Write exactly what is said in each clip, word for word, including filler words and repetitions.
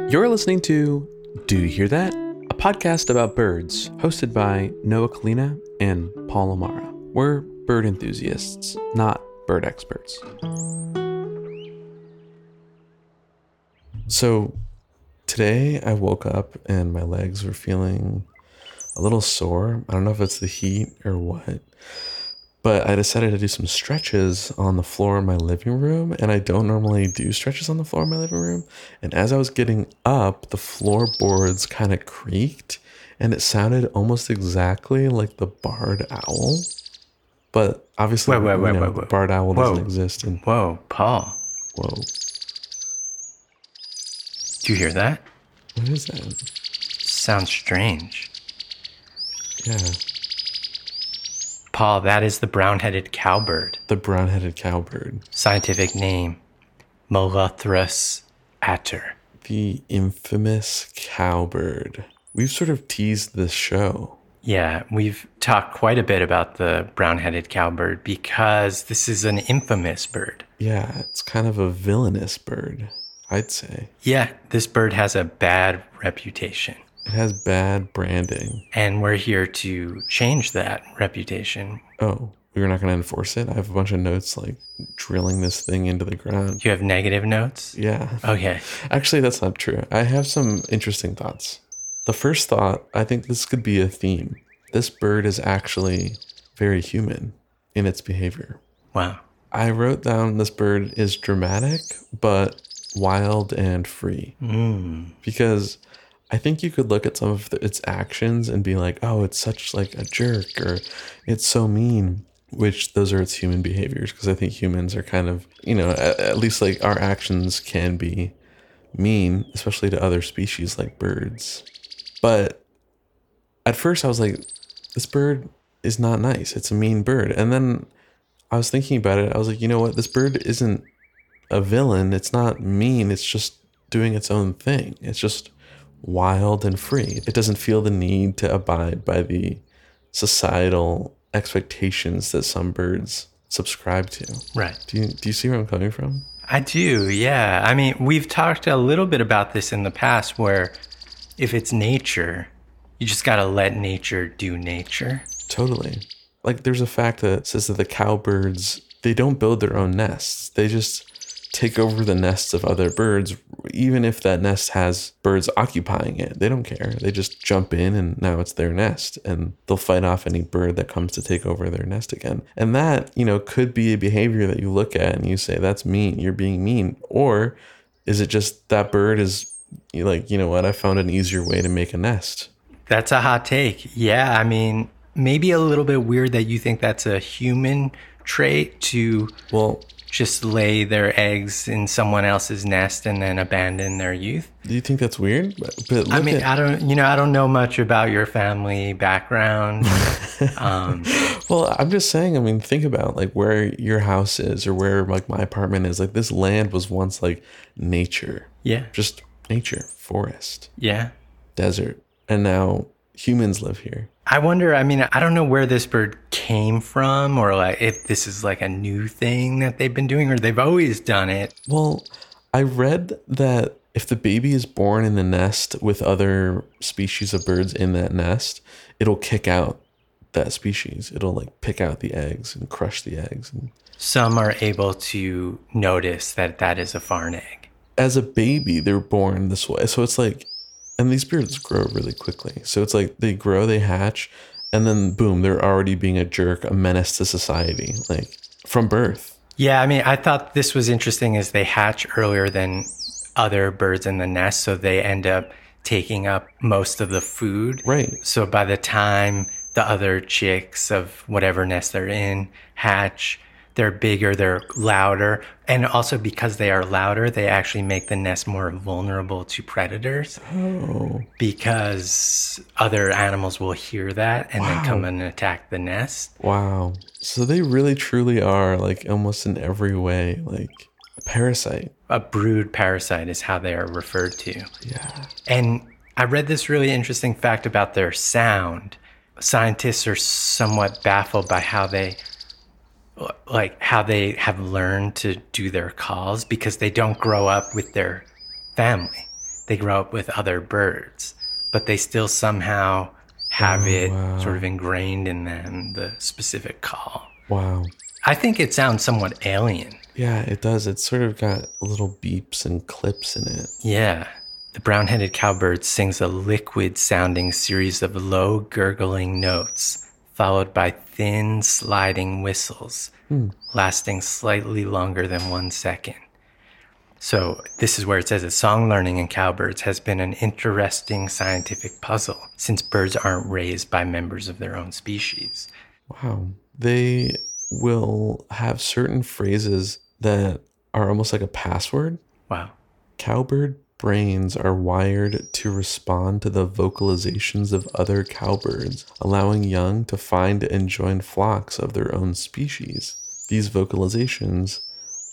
You're listening to Do You Hear That? A podcast about birds, hosted by Noah Kalina and Paul Amara. We're bird enthusiasts, not bird experts. So today I woke up and my legs were feeling a little sore. I don't know if it's the heat or what, but I decided to do some stretches on the floor in my living room, and I don't normally do stretches on the floor in my living room. And as I was getting up, the floorboards kind of creaked, and it sounded almost exactly like the barred owl. But obviously, wait, wait, wait, you know, wait, wait. the barred owl doesn't Whoa. exist. And Whoa, Paul. whoa, Do you hear that? what is that? Sounds strange. Yeah, Paul, that is the brown-headed cowbird. the brown-headed cowbird, Scientific name, Molothrus ater. the infamous cowbird. We've sort of teased this show. Yeah, we've talked quite a bit about the brown-headed cowbird because this is an infamous bird. Yeah, it's kind of a villainous bird, I'd say. Yeah, this bird has a bad reputation. It has bad branding. And we're here to change that reputation. Oh, we're not going to enforce it? I have a bunch of notes like drilling this thing into the ground. You have negative notes? Yeah. Okay. Actually, that's not true. I have some interesting thoughts. The first thought, I think this could be a theme. This bird is actually very human in its behavior. Wow. I wrote down this bird is dramatic, but wild and free. Mm. Because I think you could look at some of the, its actions and be like, oh, it's such like a jerk, or it's so mean, which those are its human behaviors. Because I think humans are kind of, you know, at, at least like our actions can be mean, especially to other species like birds. But at first I was like, this bird is not nice. It's a mean bird. And then I was thinking about it. I was like, you know what? This bird isn't a villain. It's not mean. It's just doing its own thing. It's just wild and free. It doesn't feel the need to abide by the societal expectations that some birds subscribe to. Right. Do you, do you see where I'm coming from? I do, yeah. I mean, we've talked a little bit about this in the past where if it's nature, you just got to let nature do nature. Totally. Like there's a fact that says that the cowbirds, they don't build their own nests. They just take over the nests of other birds, even if that nest has birds occupying it. They don't care. They just jump in and now it's their nest, and they'll fight off any bird that comes to take over their nest again. And that, you know, could be a behavior that you look at and you say, that's mean, you're being mean. Or is it just that bird is like, you know what, I found an easier way to make a nest. That's a hot take. Yeah, I mean, maybe a little bit weird that you think that's a human trait to Well, just lay their eggs in someone else's nest and then abandon their youth. do you think that's weird? But, but look I mean, at, I don't, you know, I don't know much about your family background. um, well, I'm just saying, I mean, think about like where your house is or where like my apartment is. Like this land was once like nature, yeah, just nature, forest, yeah. desert. And now humans live here. I wonder, I mean, I don't know where this bird came from or like if this is like a new thing that they've been doing or they've always done it. Well, I read that if the baby is born in the nest with other species of birds in that nest, it'll kick out that species. It'll like pick out the eggs and crush the eggs. And Some are able to notice that that is a foreign egg. as a baby, they're born this way. So it's like, and these birds grow really quickly. So it's like they grow, they hatch, and then boom, they're already being a jerk, a menace to society, like from birth. Yeah, I mean, I thought this was interesting as they hatch earlier than other birds in the nest, so they end up taking up most of the food. Right. So by the time the other chicks of whatever nest they're in hatch, they're bigger, they're louder. And also because they are louder, they actually make the nest more vulnerable to predators. Oh. Because other animals will hear that and Wow. then come and attack the nest. Wow. So they really truly are like almost in every way like a parasite. A brood parasite is how they are referred to. Yeah. And I read this really interesting fact about their sound. Scientists are somewhat baffled by how they like how they have learned to do their calls because they don't grow up with their family. they grow up with other birds, but they still somehow have Oh, it wow. sort of ingrained in them, the specific call. Wow. I think it sounds somewhat alien. Yeah, it does. It's sort of got little beeps and clips in it. Yeah. The brown-headed cowbird sings a liquid-sounding series of low gurgling notes, followed by thin sliding whistles, Hmm. lasting slightly longer than one second. So this is where it says that song learning in cowbirds has been an interesting scientific puzzle since birds aren't raised by members of their own species. Wow. They will have certain phrases that are almost like a password. Wow. Cowbird brains are wired to respond to the vocalizations of other cowbirds, allowing young to find and join flocks of their own species. These vocalizations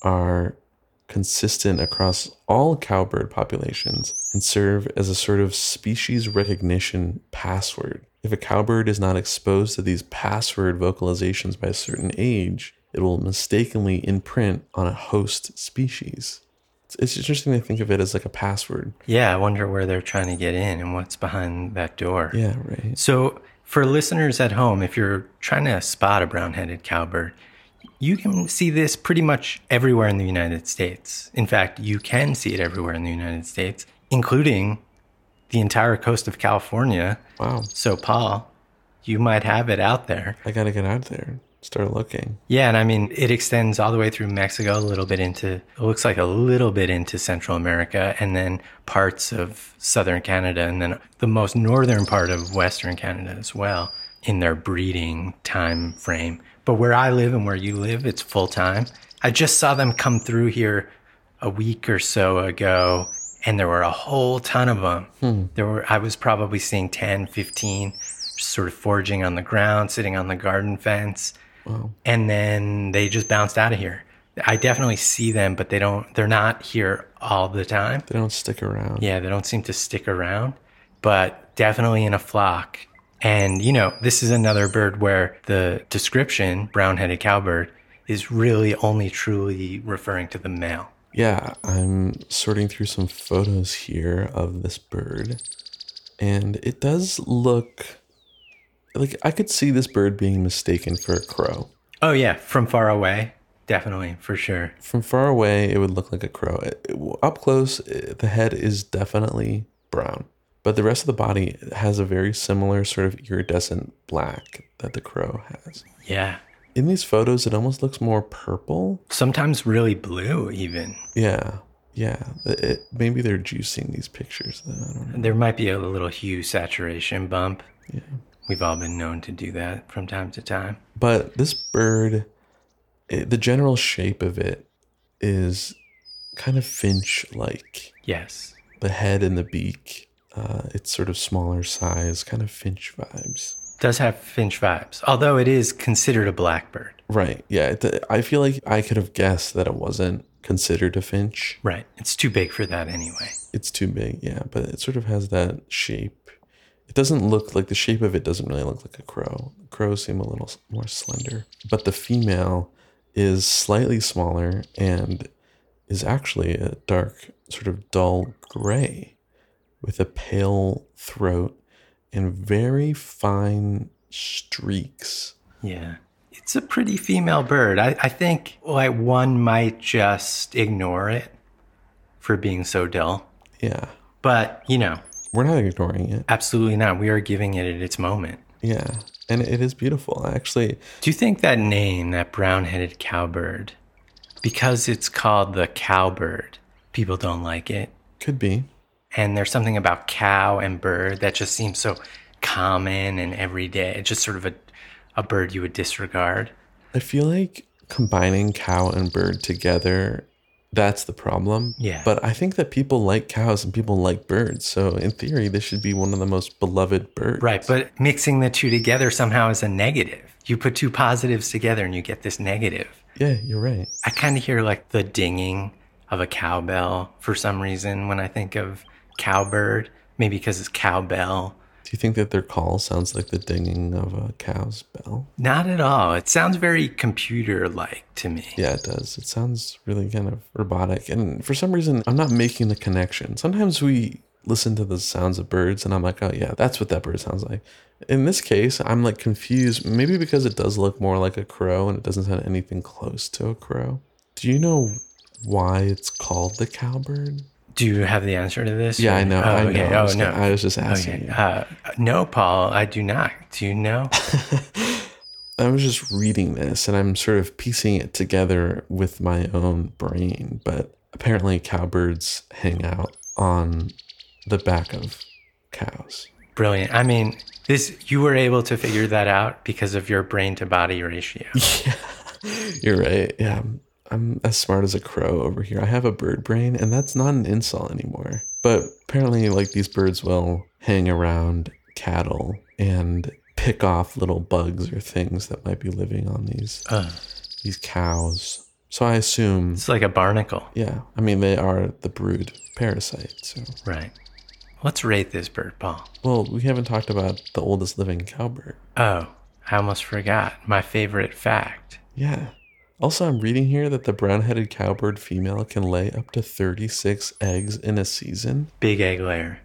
are consistent across all cowbird populations and serve as a sort of species recognition password. If a cowbird is not exposed to these password vocalizations by a certain age, it will mistakenly imprint on a host species. It's, it's interesting to think of it as like a password. Yeah, I wonder where they're trying to get in and what's behind that door. Yeah, right. So for listeners at home, if you're trying to spot a brown-headed cowbird, you can see this pretty much everywhere in the United States. In fact, you can see it everywhere in the United States, including the entire coast of California. Wow. So, Paul, you might have it out there. I gotta get out there. Start looking. Yeah, and I mean, it extends all the way through Mexico, a little bit into, it looks like a little bit into Central America, and then parts of southern Canada, and then the most northern part of Western Canada as well in their breeding time frame. But where I live and where you live, it's full time. I just saw them come through here a week or so ago, and there were a whole ton of them. Hmm. There were, I was probably seeing ten, fifteen, just sort of foraging on the ground, sitting on the garden fence. Wow. And then they just bounced out of here. I definitely see them, but they don't, they're not here all the time. They don't stick around. Yeah, they don't seem to stick around, but definitely in a flock. And, you know, this is another bird where the description, brown-headed cowbird, is really only truly referring to the male. Yeah, I'm sorting through some photos here of this bird, and it does look like I could see this bird being mistaken for a crow. Oh, yeah, from far away. Definitely, for sure. From far away, it would look like a crow. It- it- up close, it- the head is definitely brown, but the rest of the body has a very similar sort of iridescent black that the crow has. Yeah. In these photos, it almost looks more purple. Sometimes really blue, even. Yeah, yeah. It, it- maybe they're juicing these pictures. Though. I don't know. There might be a little hue saturation bump. Yeah. We've all been known to do that from time to time. But this bird, it, the general shape of it is kind of finch-like. Yes. The head and the beak, uh, it's sort of smaller size, kind of finch vibes. Does have finch vibes, although it is considered a blackbird. Right. Yeah. It, I feel like I could have guessed that it wasn't considered a finch. Right. It's too big for that anyway. It's too big. Yeah. But it sort of has that shape. It doesn't look like the shape of it doesn't really look like a crow. Crows seem a little more slender. But the female is slightly smaller and is actually a dark, sort of dull gray with a pale throat and very fine streaks. Yeah. It's a pretty female bird. I, I think like one might just ignore it for being so dull. Yeah. But, you know, We're not ignoring it. absolutely not. We are giving it at its moment. Yeah. And it is beautiful. Actually, Do you think that name, that brown-headed cowbird, because it's called the cowbird, people don't like it? could be. And there's something about cow and bird that just seems so common and everyday. It's just sort of a, a bird you would disregard. I feel like combining cow and bird together, that's the problem. Yeah. But I think that people like cows and people like birds. So in theory, this should be one of the most beloved birds. Right, but mixing the two together somehow is a negative. You put two positives together and you get this negative. Yeah, you're right. I kind of hear like the dinging of a cowbell for some reason when I think of cowbird, maybe because it's cowbell. Do you think that their call sounds like the dinging of a cow's bell? Not at all. It sounds very computer-like to me. Yeah, it does. It sounds really kind of robotic. And for some reason, I'm not making the connection. Sometimes we listen to the sounds of birds and I'm like, oh yeah, that's what that bird sounds like. In this case, I'm like confused, maybe because it does look more like a crow and it doesn't sound anything close to a crow. Do you know why it's called the cowbird? Do you have the answer to this? Yeah, or? I know. Oh, I know. okay. I Oh, was, no. I was just asking. Okay. You. Uh, no, Paul, I do not. Do you know? I was just reading this and I'm sort of piecing it together with my own brain, but apparently cowbirds hang out on the back of cows. Brilliant. I mean, this you were able to figure that out because of your brain to body ratio. Yeah, you're right. Yeah, I'm, I'm as smart as a crow over here. I have a bird brain, and that's not an insult anymore. But apparently, like, these birds will hang around cattle and pick off little bugs or things that might be living on these Uh, these cows. So I assume, it's like a barnacle. yeah, I mean, they are the brood parasite. So, Right. Let's rate this bird, Paul. well, we haven't talked about the oldest living cowbird. Oh, I almost forgot. My favorite fact. Yeah. Also, I'm reading here that the brown-headed cowbird female can lay up to thirty-six eggs in a season. Big egg layer.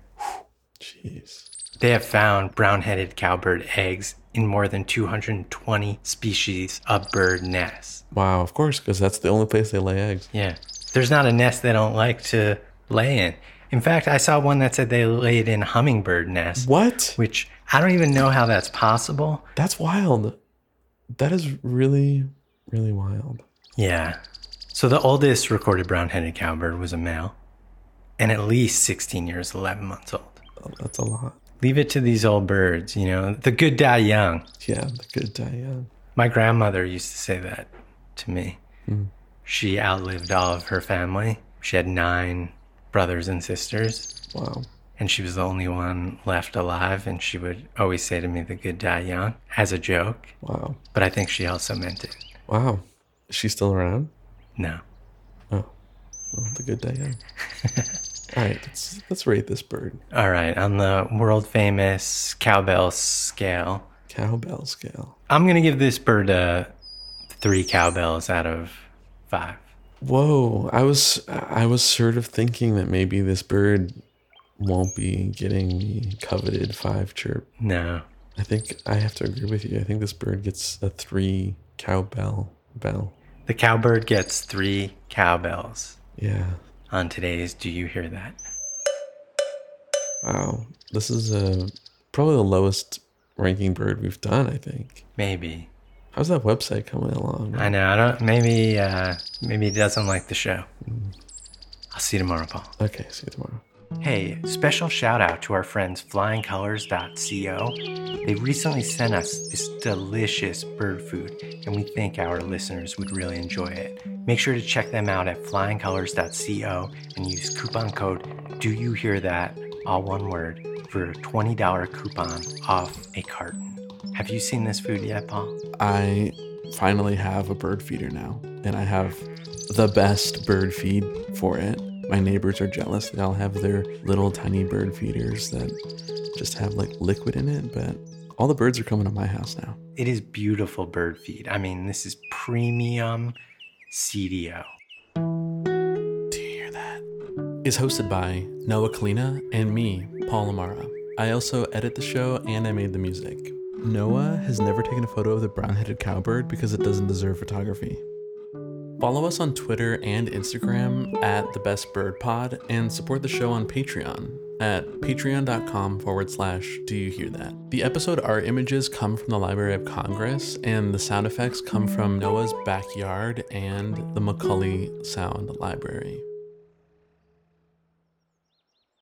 Jeez. They have found brown-headed cowbird eggs in more than two hundred twenty species of bird nests. Wow, of course, because that's the only place they lay eggs. Yeah. There's not a nest they don't like to lay in. In fact, I saw one that said they laid in hummingbird nests, What? which I don't even know how that's possible. That's wild. That is really, really wild. Yeah. So the oldest recorded brown-headed cowbird was a male and at least sixteen years, eleven months old. Oh, that's a lot. Leave it to these old birds, you know, the good die young. Yeah, the good Diane. My grandmother used to say that to me. Mm. She outlived all of her family. She had nine brothers and sisters, Wow. and she was the only one left alive. And she would always say to me, the good die young, as a joke. Wow. But I think she also meant it. Wow. Is she still around? No. Oh. Well, the good Diane. All right, let's, let's rate this bird. All right. On the world famous cowbell scale, Cowbell scale. I'm going to give this bird a three cowbells out of five. Whoa, I was I was sort of thinking that maybe this bird won't be getting the coveted five chirp. No. I think I have to agree with you. I think this bird gets a three cowbell bell. The cowbird gets three cowbells Yeah. on today's Do You Hear That? Wow. This is uh, probably the lowest ranking bird we've done, I think. Maybe. How's that website coming along? I know. I don't. Maybe. Uh, maybe he doesn't like the show. I'll see you tomorrow, Paul. Okay, see you tomorrow. Hey, special shout out to our friends flying colors dot co. They recently sent us this delicious bird food, and we think our listeners would really enjoy it. Make sure to check them out at flying colors dot co and use coupon code Do You Hear That, all one word, for a twenty dollars coupon off a carton. Have you seen this food yet, Paul? I finally have a bird feeder now, and I have the best bird feed for it. My neighbors are jealous. They all have their little tiny bird feeders that just have like liquid in it, but all the birds are coming to my house now. It is beautiful bird feed. I mean, this is premium C D O. Do you hear that? Is hosted by Noah Kalina and me, Paul Amara. I also edit the show and I made the music. Noah has never taken a photo of the brown-headed cowbird because it doesn't deserve photography. Follow us on Twitter and Instagram at The Best Bird Pod and support the show on Patreon at patreon.com forward slash do you hear that. The episode art images come from the Library of Congress and the sound effects come from Noah's backyard and the Macaulay Sound Library.